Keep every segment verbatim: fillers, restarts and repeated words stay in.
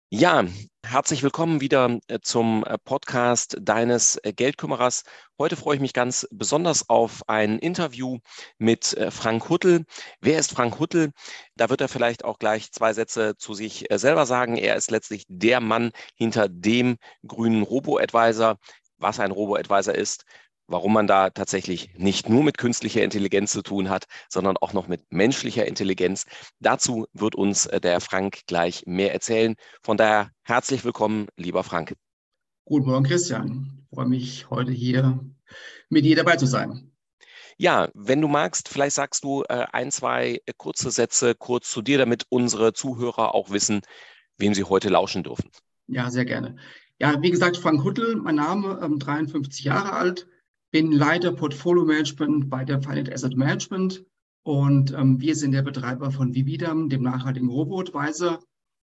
Ja, herzlich willkommen wieder äh, zum äh, Podcast deines äh, Geldkümmerers. Heute freue ich mich ganz besonders auf ein Interview mit äh, Frank Huttel. Wer ist Frank Huttel? Da wird er vielleicht auch gleich zwei Sätze zu sich äh, selber sagen. Er ist letztlich der Mann hinter dem grünen Robo-Advisor. Was ein Robo-Advisor ist, warum man da tatsächlich nicht nur mit künstlicher Intelligenz zu tun hat, sondern auch noch mit menschlicher Intelligenz. Dazu wird uns äh, der Frank gleich mehr erzählen. Von daher herzlich willkommen, lieber Frank. Guten Morgen, Christian. Ich freue mich, heute hier mit dir dabei zu sein. Ja, wenn du magst, vielleicht sagst du äh, ein, zwei äh, kurze Sätze kurz zu dir, damit unsere Zuhörer auch wissen, wem sie heute lauschen dürfen. Ja, sehr gerne. Ja, wie gesagt, Frank Huttel, mein Name, ähm, dreiundfünfzig Jahre alt, bin Leiter Portfolio Management bei der Finite Asset Management und ähm, wir sind der Betreiber von Vividam, dem nachhaltigen Robo-Advisor,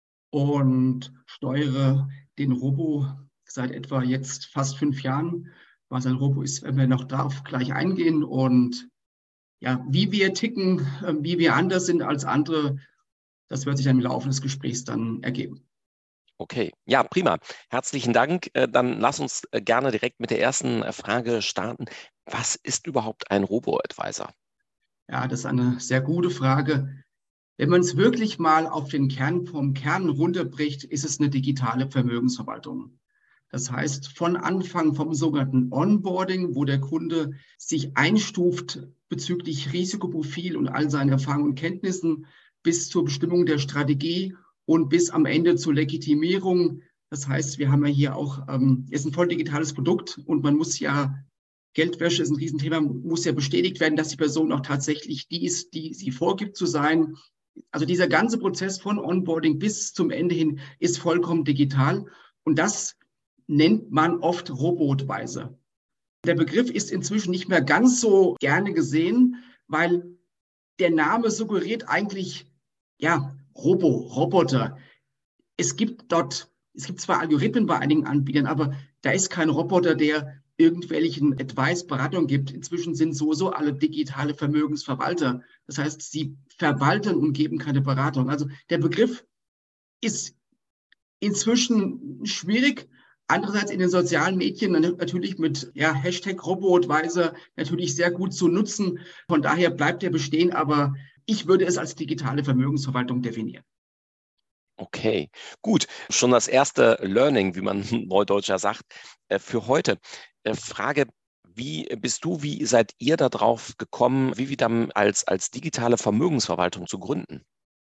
und steuere den Robo seit etwa jetzt fast fünf Jahren. Was ein Robo ist, wenn wir noch darauf gleich eingehen, und ja, wie wir ticken, äh, wie wir anders sind als andere. Das wird sich dann im Laufe des Gesprächs dann ergeben. Okay, ja, prima. Herzlichen Dank. Äh, Dann lass uns äh, gerne direkt mit der ersten äh, Frage starten. Was ist überhaupt ein Robo-Advisor? Ja, das ist eine sehr gute Frage. Wenn man es wirklich mal auf den Kern vom Kern runterbricht, ist es eine digitale Vermögensverwaltung. Das heißt, von Anfang vom sogenannten Onboarding, wo der Kunde sich einstuft bezüglich Risikoprofil und all seinen Erfahrungen und Kenntnissen, bis zur Bestimmung der Strategie und bis am Ende zur Legitimierung. Das heißt, wir haben ja hier auch, ähm, ist ein voll digitales Produkt, und man muss ja, Geldwäsche ist ein Riesenthema, muss ja bestätigt werden, dass die Person auch tatsächlich die ist, die sie vorgibt zu sein. Also dieser ganze Prozess von Onboarding bis zum Ende hin ist vollkommen digital, und das nennt man oft Robo-Advisor. Der Begriff ist inzwischen nicht mehr ganz so gerne gesehen, weil der Name suggeriert eigentlich, ja, Robo, Roboter. Es gibt dort, es gibt zwar Algorithmen bei einigen Anbietern, aber da ist kein Roboter, der irgendwelchen Advice, Beratung gibt. Inzwischen sind sowieso alle digitale Vermögensverwalter. Das heißt, sie verwalten und geben keine Beratung. Also der Begriff ist inzwischen schwierig. Andererseits in den sozialen Medien natürlich mit, ja, Hashtag Robo-Advisor natürlich sehr gut zu nutzen. Von daher bleibt er bestehen, aber ich würde es als digitale Vermögensverwaltung definieren. Okay, gut. Schon das erste Learning, wie man Neudeutscher sagt, äh, für heute. Äh, Frage, wie bist du, wie seid ihr darauf gekommen, Vividam als, als digitale Vermögensverwaltung zu gründen?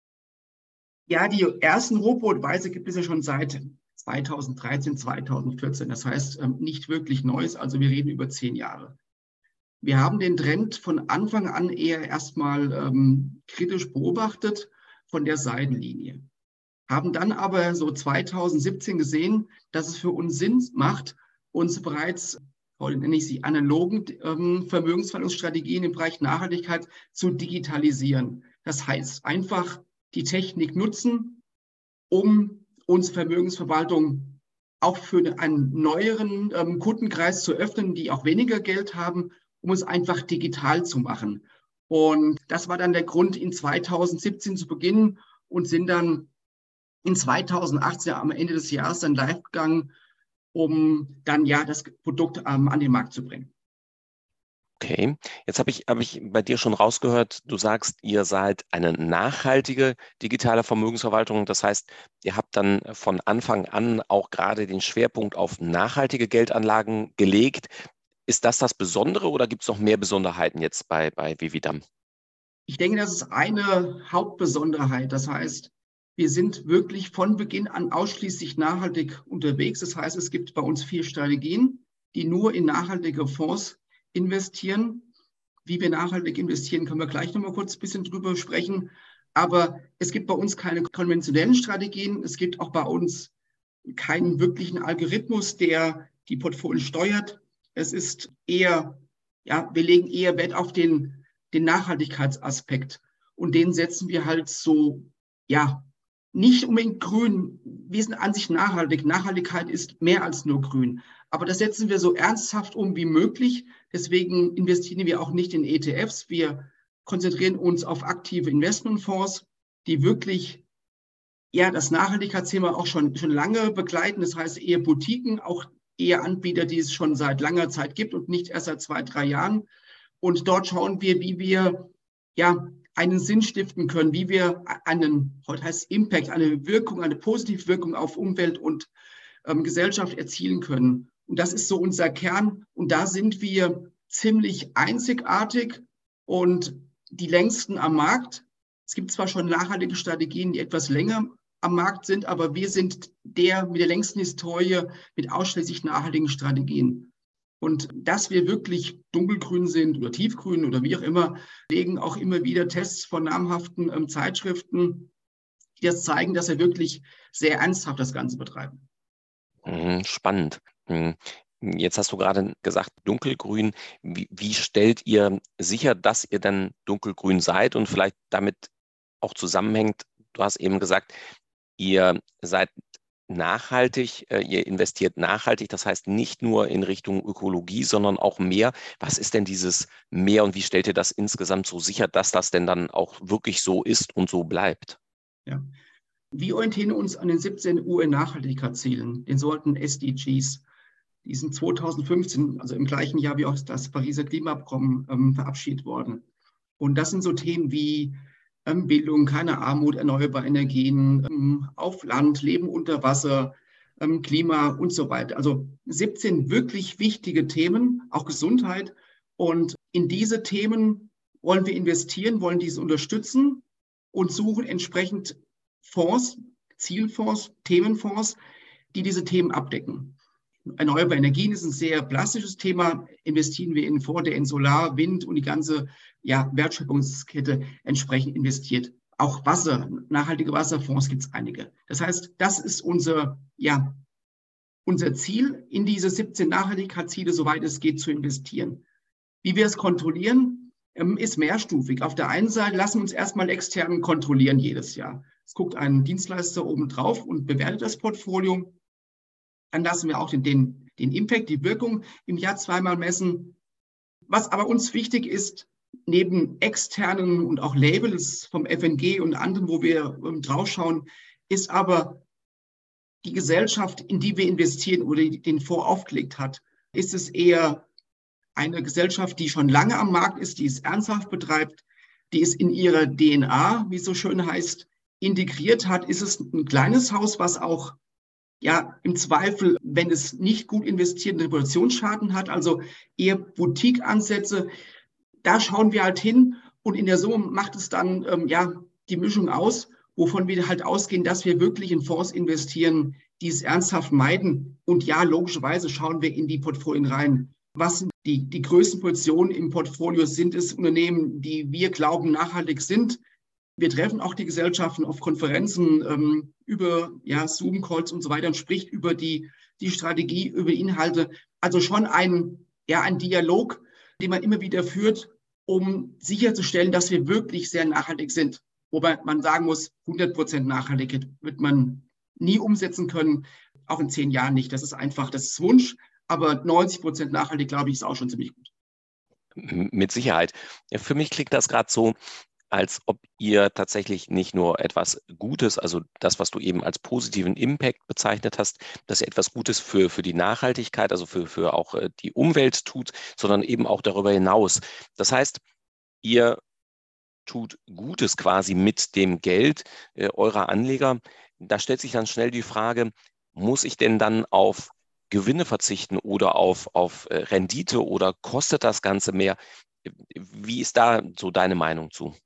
Ja, die ersten Robo-Advisor gibt es ja schon seit zweitausenddreizehn, zweitausendvierzehn. Das heißt, ähm, nicht wirklich Neues. Also wir reden über zehn Jahre. Wir haben den Trend von Anfang an eher erstmal ähm, kritisch beobachtet von der Seitenlinie. Haben dann aber so zweitausendsiebzehn gesehen, dass es für uns Sinn macht, uns bereits, heute nenne ich sie analogen ähm, Vermögensverwaltungsstrategien im Bereich Nachhaltigkeit zu digitalisieren. Das heißt, einfach die Technik nutzen, um uns Vermögensverwaltung auch für einen neueren ähm, Kundenkreis zu öffnen, die auch weniger Geld haben, um es einfach digital zu machen. Und das war dann der Grund, in zweitausendsiebzehn zu beginnen, und sind dann in zweitausendachtzehn am Ende des Jahres dann live gegangen, um dann ja das Produkt ähm, an den Markt zu bringen. Okay, jetzt habe ich, habe ich bei dir schon rausgehört, du sagst, ihr seid eine nachhaltige digitale Vermögensverwaltung. Das heißt, ihr habt dann von Anfang an auch gerade den Schwerpunkt auf nachhaltige Geldanlagen gelegt. Ist das das Besondere oder gibt es noch mehr Besonderheiten jetzt bei, bei Vividam? Ich denke, das ist eine Hauptbesonderheit. Das heißt, wir sind wirklich von Beginn an ausschließlich nachhaltig unterwegs. Das heißt, es gibt bei uns vier Strategien, die nur in nachhaltige Fonds investieren. Wie wir nachhaltig investieren, können wir gleich noch mal kurz ein bisschen drüber sprechen. Aber es gibt bei uns keine konventionellen Strategien. Es gibt auch bei uns keinen wirklichen Algorithmus, der die Portfolien steuert. Es ist eher, ja, wir legen eher Wert auf den, den Nachhaltigkeitsaspekt. Und den setzen wir halt so, ja, nicht unbedingt grün. Wir sind an sich nachhaltig. Nachhaltigkeit ist mehr als nur grün. Aber das setzen wir so ernsthaft um wie möglich. Deswegen investieren wir auch nicht in E T Fs. Wir konzentrieren uns auf aktive Investmentfonds, die wirklich ja das Nachhaltigkeitsthema auch schon, schon lange begleiten. Das heißt eher Boutiquen, auch eher Anbieter, die es schon seit langer Zeit gibt und nicht erst seit zwei, drei Jahren. Und dort schauen wir, wie wir ja einen Sinn stiften können, wie wir einen, heute heißt Impact, eine Wirkung, eine positive Wirkung auf Umwelt und ähm, Gesellschaft erzielen können. Und das ist so unser Kern. Und da sind wir ziemlich einzigartig und die längsten am Markt. Es gibt zwar schon nachhaltige Strategien, die etwas länger am Markt sind, aber wir sind der mit der längsten Historie mit ausschließlich nachhaltigen Strategien. Und dass wir wirklich dunkelgrün sind oder tiefgrün oder wie auch immer, legen auch immer wieder Tests von namhaften ähm, Zeitschriften, die das zeigen, dass wir wirklich sehr ernsthaft das Ganze betreiben. Spannend. Jetzt hast du gerade gesagt, dunkelgrün. Wie, wie stellt ihr sicher, dass ihr dann dunkelgrün seid und vielleicht damit auch zusammenhängt? Du hast eben gesagt, ihr seid nachhaltig, ihr investiert nachhaltig, das heißt nicht nur in Richtung Ökologie, sondern auch mehr. Was ist denn dieses Mehr und wie stellt ihr das insgesamt so sicher, dass das denn dann auch wirklich so ist und so bleibt? Ja. Wir orientieren uns an den siebzehn U N-Nachhaltigkeitszielen, den sogenannten S D Gs. Die sind zweitausendfünfzehn, also im gleichen Jahr wie auch das Pariser Klimaabkommen, ähm, verabschiedet worden. Und das sind so Themen wie ähm, Bildung, keine Armut, erneuerbare Energien, ähm, auf Land, Leben unter Wasser, ähm, Klima und so weiter. Also siebzehn wirklich wichtige Themen, auch Gesundheit. Und in diese Themen wollen wir investieren, wollen diese unterstützen und suchen entsprechend Fonds, Zielfonds, Themenfonds, die diese Themen abdecken. Erneuerbare Energien ist ein sehr plastisches Thema. Investieren wir in einen Fonds, der in Solar, Wind und die ganze ja, Wertschöpfungskette entsprechend investiert. Auch Wasser, nachhaltige Wasserfonds gibt es einige. Das heißt, das ist unser, ja, unser Ziel, in diese siebzehn Nachhaltigkeitsziele, soweit es geht, zu investieren. Wie wir es kontrollieren, ist mehrstufig. Auf der einen Seite lassen wir uns erstmal extern kontrollieren jedes Jahr. Es guckt ein Dienstleister oben drauf und bewertet das Portfolio. Dann lassen wir auch den, den, den Impact, die Wirkung im Jahr zweimal messen. Was aber uns wichtig ist, neben externen und auch Labels vom F N G und anderen, wo wir ähm, draufschauen, ist aber die Gesellschaft, in die wir investieren oder die den Fonds aufgelegt hat. Ist es eher eine Gesellschaft, die schon lange am Markt ist, die es ernsthaft betreibt, die es in ihrer D N A, wie es so schön heißt, integriert hat? Ist es ein kleines Haus, was auch ja im Zweifel, wenn es nicht gut investiert, einen Reputationsschaden hat, also eher Boutique-Ansätze? Da schauen wir halt hin und in der Summe macht es dann ähm, ja die Mischung aus, wovon wir halt ausgehen, dass wir wirklich in Fonds investieren, die es ernsthaft meiden. Und ja, logischerweise schauen wir in die Portfolien rein. Was sind die, die größten Positionen im Portfolio? Sind es Unternehmen, die wir glauben nachhaltig sind? Wir treffen auch die Gesellschaften auf Konferenzen ähm, über ja, Zoom-Calls und so weiter und spricht über die, die Strategie, über Inhalte. Also schon ein, ja, ein Dialog, den man immer wieder führt, um sicherzustellen, dass wir wirklich sehr nachhaltig sind. Wobei man sagen muss, hundert Prozent Nachhaltigkeit wird man nie umsetzen können, auch in zehn Jahren nicht. Das ist einfach, das ist Wunsch, aber neunzig Prozent nachhaltig, glaube ich, ist auch schon ziemlich gut. Mit Sicherheit. Ja, für mich klingt das gerade so, als ob ihr tatsächlich nicht nur etwas Gutes, also das, was du eben als positiven Impact bezeichnet hast, dass ihr etwas Gutes für, für die Nachhaltigkeit, also für, für auch die Umwelt tut, sondern eben auch darüber hinaus. Das heißt, ihr tut Gutes quasi mit dem Geld äh, eurer Anleger. Da stellt sich dann schnell die Frage, muss ich denn dann auf Gewinne verzichten oder auf, auf äh, Rendite oder kostet das Ganze mehr? Wie ist da so deine Meinung zu?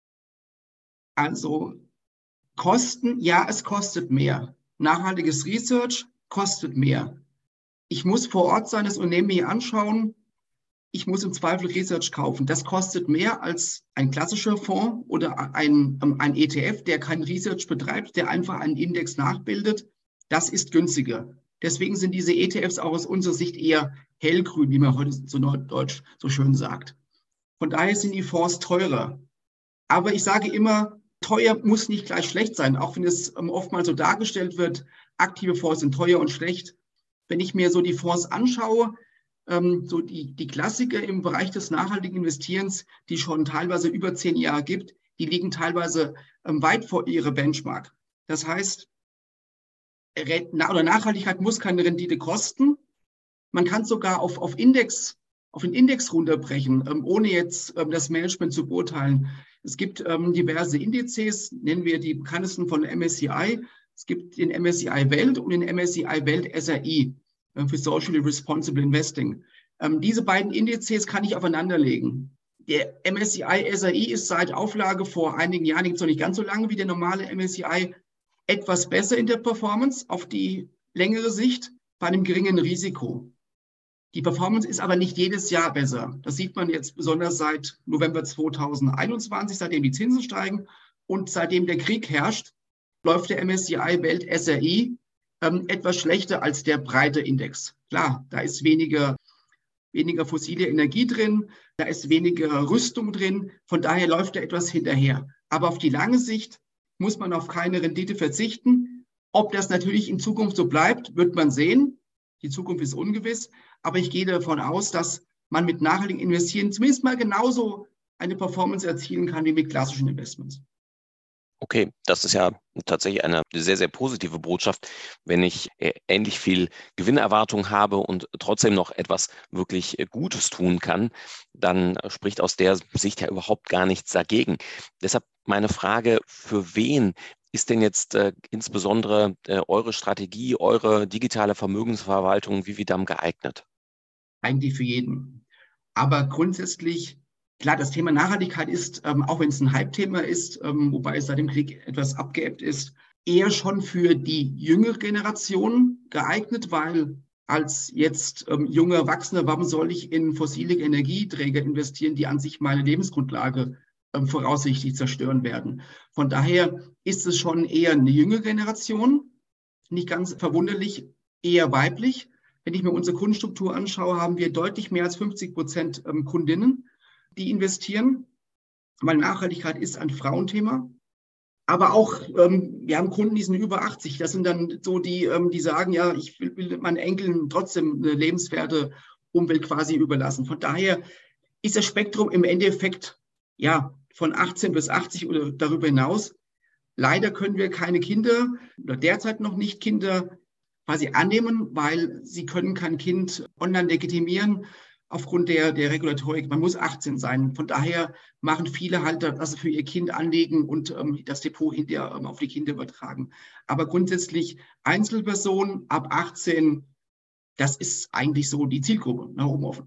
Also Kosten, ja, es kostet mehr. Nachhaltiges Research kostet mehr. Ich muss vor Ort sein, das Unternehmen mir anschauen. Ich muss im Zweifel Research kaufen. Das kostet mehr als ein klassischer Fonds oder ein, ein E T F, der kein Research betreibt, der einfach einen Index nachbildet. Das ist günstiger. Deswegen sind diese E T Fs auch aus unserer Sicht eher hellgrün, wie man heute so norddeutsch so schön sagt. Von daher sind die Fonds teurer. Aber ich sage immer, teuer muss nicht gleich schlecht sein, auch wenn es oftmals so dargestellt wird, aktive Fonds sind teuer und schlecht. Wenn ich mir so die Fonds anschaue, ähm, so die, die Klassiker im Bereich des nachhaltigen Investierens, die schon teilweise über zehn Jahre gibt, die liegen teilweise ähm, weit vor ihrer Benchmark. Das heißt, oder Nachhaltigkeit muss keine Rendite kosten. Man kann sogar auf, auf Index, auf den Index runterbrechen, ähm, ohne jetzt ähm, das Management zu beurteilen. Es gibt ähm, diverse Indizes, nennen wir die bekanntesten von M S C I. Es gibt den M S C I Welt und den M S C I Welt S R I äh, für Socially Responsible Investing. Ähm, diese beiden Indizes kann ich aufeinanderlegen. Der M S C I S R I ist seit Auflage vor einigen Jahren, gibt es noch nicht ganz so lange wie der normale M S C I, etwas besser in der Performance auf die längere Sicht bei einem geringen Risiko. Die Performance ist aber nicht jedes Jahr besser. Das sieht man jetzt besonders seit November zweitausendeinundzwanzig, seitdem die Zinsen steigen und seitdem der Krieg herrscht, läuft der M S C I Welt S R I ähm, etwas schlechter als der breite Index. Klar, da ist weniger, weniger fossile Energie drin, da ist weniger Rüstung drin, von daher läuft er etwas hinterher. Aber auf die lange Sicht muss man auf keine Rendite verzichten. Ob das natürlich in Zukunft so bleibt, wird man sehen. Die Zukunft ist ungewiss. Aber ich gehe davon aus, dass man mit nachhaltigem Investieren zumindest mal genauso eine Performance erzielen kann wie mit klassischen Investments. Okay, das ist ja tatsächlich eine sehr, sehr positive Botschaft. Wenn ich ähnlich viel Gewinnerwartung habe und trotzdem noch etwas wirklich Gutes tun kann, dann spricht aus der Sicht ja überhaupt gar nichts dagegen. Deshalb meine Frage, für wen ist denn jetzt äh, insbesondere äh, eure Strategie, eure digitale Vermögensverwaltung Vividam geeignet? Eigentlich für jeden. Aber grundsätzlich, klar, das Thema Nachhaltigkeit ist, ähm, auch wenn es ein Hype-Thema ist, ähm, wobei es seit dem Krieg etwas abgeebbt ist, eher schon für die jüngere Generation geeignet, weil als jetzt ähm, junger Erwachsener, warum soll ich in fossile Energieträger investieren, die an sich meine Lebensgrundlage ähm, voraussichtlich zerstören werden? Von daher ist es schon eher eine jüngere Generation, nicht ganz verwunderlich, eher weiblich. Wenn ich mir unsere Kundenstruktur anschaue, haben wir deutlich mehr als fünfzig Prozent ähm, Kundinnen, die investieren, weil Nachhaltigkeit ist ein Frauenthema. Aber auch, ähm, wir haben Kunden, die sind über achtzig. Das sind dann so die, ähm, die sagen, ja, ich will, will meinen Enkeln trotzdem eine lebenswerte Umwelt quasi überlassen. Von daher ist das Spektrum im Endeffekt ja von achtzehn bis achtzig oder darüber hinaus. Leider können wir keine Kinder oder derzeit noch nicht Kinder quasi annehmen, weil sie können kein Kind online legitimieren aufgrund der, der Regulatorik. Man muss achtzehn sein. Von daher machen viele halt, dass sie für ihr Kind anlegen und ähm, das Depot hinterher ähm, auf die Kinder übertragen. Aber grundsätzlich Einzelpersonen ab achtzehn, das ist eigentlich so die Zielgruppe, nach oben offen.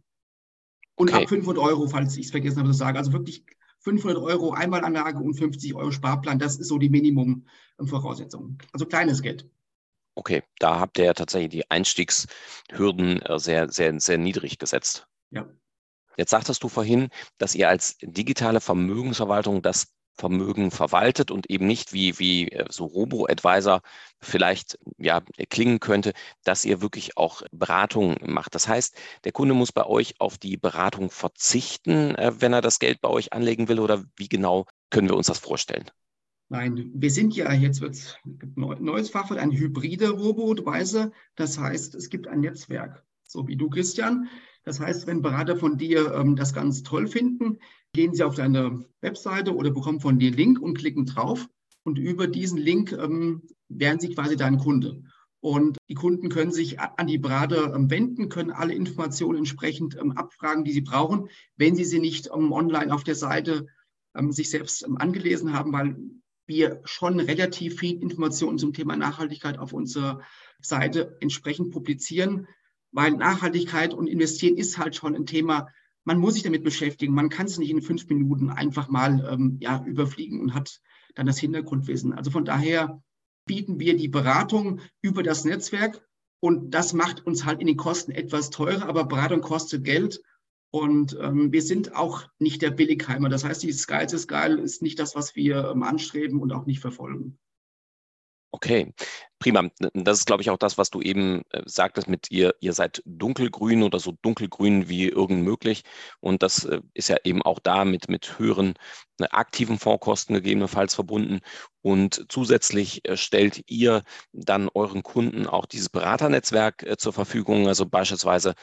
Und Okay. ab fünfhundert Euro, falls ich es vergessen habe zu sagen. Also wirklich fünfhundert Euro Einmalanlage und fünfzig Euro Sparplan, das ist so die Minimum-Voraussetzung. Also kleines Geld. Okay, da habt ihr ja tatsächlich die Einstiegshürden sehr, sehr, sehr niedrig gesetzt. Ja. Jetzt sagtest du vorhin, dass ihr als digitale Vermögensverwaltung das Vermögen verwaltet und eben nicht wie, wie so Robo-Advisor vielleicht ja, klingen könnte, dass ihr wirklich auch Beratung macht. Das heißt, der Kunde muss bei euch auf die Beratung verzichten, wenn er das Geld bei euch anlegen will, oder wie genau können wir uns das vorstellen? Nein, wir sind ja, jetzt wird es ein neues Fachwort, ein hybrider Robo-Advisor. Das heißt, es gibt ein Netzwerk, so wie du, Christian. Das heißt, wenn Berater von dir ähm, das ganz toll finden, gehen sie auf deine Webseite oder bekommen von dir einen Link und klicken drauf. Und über diesen Link ähm, werden sie quasi dein Kunde. Und die Kunden können sich an die Berater ähm, wenden, können alle Informationen entsprechend ähm, abfragen, die sie brauchen, wenn sie sie nicht ähm, online auf der Seite ähm, sich selbst ähm, angelesen haben, weil wir schon relativ viel Informationen zum Thema Nachhaltigkeit auf unserer Seite entsprechend publizieren, weil Nachhaltigkeit und Investieren ist halt schon ein Thema, man muss sich damit beschäftigen. Man kann es nicht in fünf Minuten einfach mal ähm, ja, überfliegen und hat dann das Hintergrundwissen. Also von daher bieten wir die Beratung über das Netzwerk und das macht uns halt in den Kosten etwas teurer, aber Beratung kostet Geld. Und ähm, wir sind auch nicht der Billigheimer. Das heißt, dieses Geiz ist geil ist nicht das, was wir ähm, anstreben und auch nicht verfolgen. Okay, prima. Das ist, glaube ich, auch das, was du eben äh, sagtest mit ihr, ihr seid dunkelgrün oder so dunkelgrün wie irgend möglich. Und das äh, ist ja eben auch da mit, mit höheren äh, aktiven Fondskosten gegebenenfalls verbunden. Und zusätzlich äh, stellt ihr dann euren Kunden auch dieses Beraternetzwerk äh, zur Verfügung. Also beispielsweise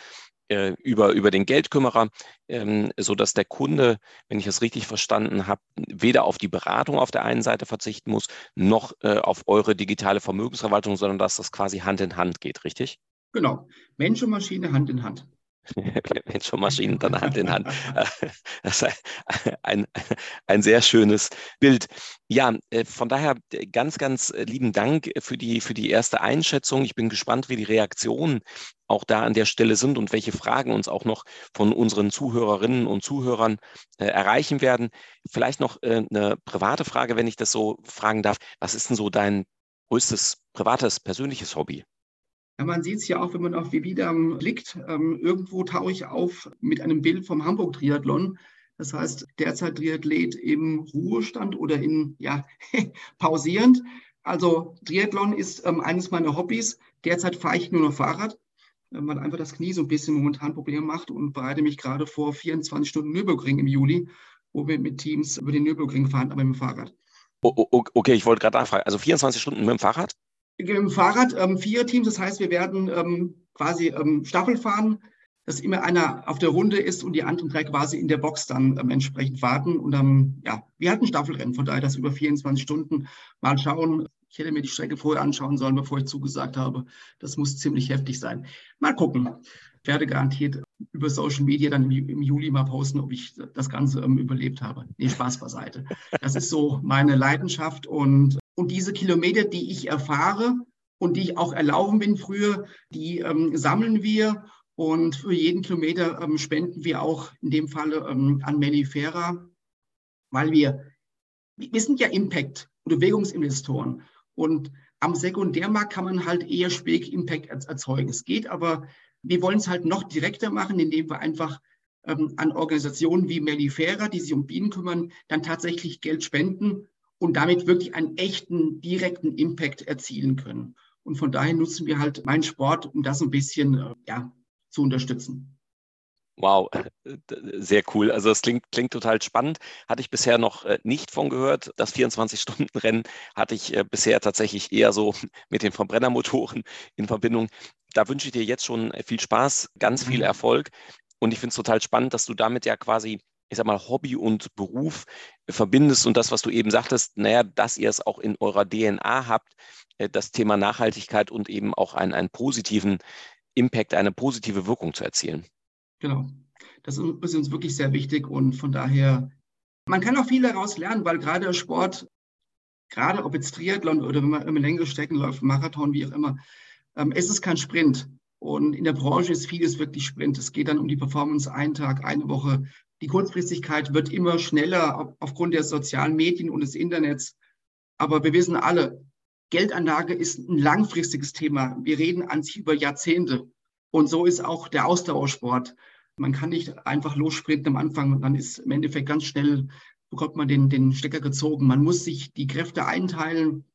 äh, über, über den Geldkümmerer, ähm, sodass der Kunde, wenn ich es richtig verstanden habe, weder auf die Beratung auf der einen Seite verzichten muss, noch äh, auf eure digitale Vermögensverwaltung, sondern dass das quasi Hand in Hand geht, richtig? Genau. Mensch und Maschine Hand in Hand. Mensch und Maschinen dann Hand in Hand. Das ist ein, ein sehr schönes Bild. Ja, von daher ganz, ganz lieben Dank für die, für die erste Einschätzung. Ich bin gespannt, wie die Reaktionen auch da an der Stelle sind und welche Fragen uns auch noch von unseren Zuhörerinnen und Zuhörern äh, erreichen werden. Vielleicht noch äh, eine private Frage, wenn ich das so fragen darf. Was ist denn so dein größtes privates, persönliches Hobby? Ja, man sieht es ja auch, wenn man auf Vividam blickt. Ähm, irgendwo tauche ich auf mit einem Bild vom Hamburg-Triathlon. Das heißt, derzeit Triathlet im Ruhestand oder in, ja, pausierend. Also Triathlon ist ähm, eines meiner Hobbys. Derzeit fahre ich nur noch Fahrrad, äh, weil einfach das Knie so ein bisschen momentan Probleme macht und bereite mich gerade vor vierundzwanzig Stunden Nürburgring im Juli, wo wir mit Teams über den Nürburgring fahren, aber mit dem Fahrrad. O o okay, ich wollte gerade nachfragen. Also vierundzwanzig Stunden mit dem Fahrrad? Mit dem Fahrrad ähm, vier Teams, das heißt, wir werden ähm, quasi ähm, Staffel fahren, dass immer einer auf der Runde ist und die anderen drei quasi in der Box dann ähm, entsprechend warten. Und dann, ja, wir hatten Staffelrennen, von daher das über vierundzwanzig Stunden. Mal schauen. Ich hätte mir die Strecke vorher anschauen sollen, bevor ich zugesagt habe. Das muss ziemlich heftig sein. Mal gucken. Ich werde garantiert über Social Media dann im, im Juli mal posten, ob ich das Ganze ähm, überlebt habe. Nee, Spaß beiseite. Das ist so meine Leidenschaft und Und diese Kilometer, die ich erfahre und die ich auch erlaufen bin früher, die ähm, sammeln wir. Und für jeden Kilometer ähm, spenden wir auch in dem Falle ähm, an Mellifera, weil wir, wir sind ja Impact- und Bewegungsinvestoren. Und am Sekundärmarkt kann man halt eher spät Impact erzeugen. Es geht, aber wir wollen es halt noch direkter machen, indem wir einfach ähm, an Organisationen wie Mellifera, die sich um Bienen kümmern, dann tatsächlich Geld spenden und damit wirklich einen echten, direkten Impact erzielen können. Und von daher nutzen wir halt meinen Sport, um das ein bisschen äh, ja, zu unterstützen. Wow, sehr cool. Also das klingt, klingt total spannend. Hatte ich bisher noch äh, nicht von gehört. Das vierundzwanzig-Stunden-Rennen hatte ich äh, bisher tatsächlich eher so mit den Verbrennermotoren in Verbindung. Da wünsche ich dir jetzt schon äh, viel Spaß, ganz viel Ja, Erfolg. Und ich finde es total spannend, dass du damit ja quasi, ich sag mal, Hobby und Beruf äh, verbindest und das, was du eben sagtest, naja, dass ihr es auch in eurer D N A habt, äh, das Thema Nachhaltigkeit und eben auch einen, einen positiven Impact, eine positive Wirkung zu erzielen. genau. Das ist uns wirklich sehr wichtig und von daher, man kann auch viel daraus lernen, weil gerade der Sport, gerade ob jetzt Triathlon oder wenn man, wenn man längere Strecken läuft, Marathon, wie auch immer, ähm, es ist kein Sprint. Und in der Branche ist vieles wirklich Sprint. Es geht dann um die Performance, einen Tag, eine Woche. Die Kurzfristigkeit wird immer schneller auf, aufgrund der sozialen Medien und des Internets. Aber wir wissen alle, Geldanlage ist ein langfristiges Thema. Wir reden an sich über Jahrzehnte. Und so ist auch der Ausdauersport. Man kann nicht einfach lossprinten am Anfang und dann ist im Endeffekt ganz schnell, bekommt man den, den Stecker gezogen. Man muss sich die Kräfte einteilen,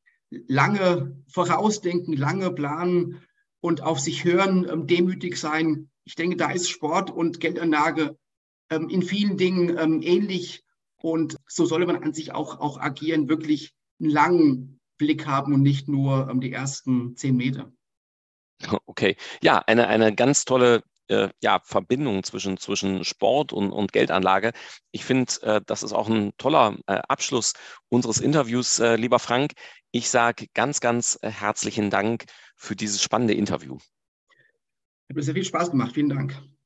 lange vorausdenken, lange planen und auf sich hören, ähm, demütig sein. Ich denke, da ist Sport und Geldanlage ähm, in vielen Dingen ähm, ähnlich. Und so solle man an sich auch, auch agieren, wirklich einen langen Blick haben und nicht nur ähm, die ersten zehn Meter. Okay, ja, eine, eine ganz tolle äh, ja, Verbindung zwischen, zwischen Sport und, und Geldanlage. Ich finde, äh, das ist auch ein toller äh, Abschluss unseres Interviews, äh, lieber Frank. Ich sage ganz, ganz äh, herzlichen Dank für dieses spannende Interview. Hat mir sehr viel Spaß gemacht. Vielen Dank.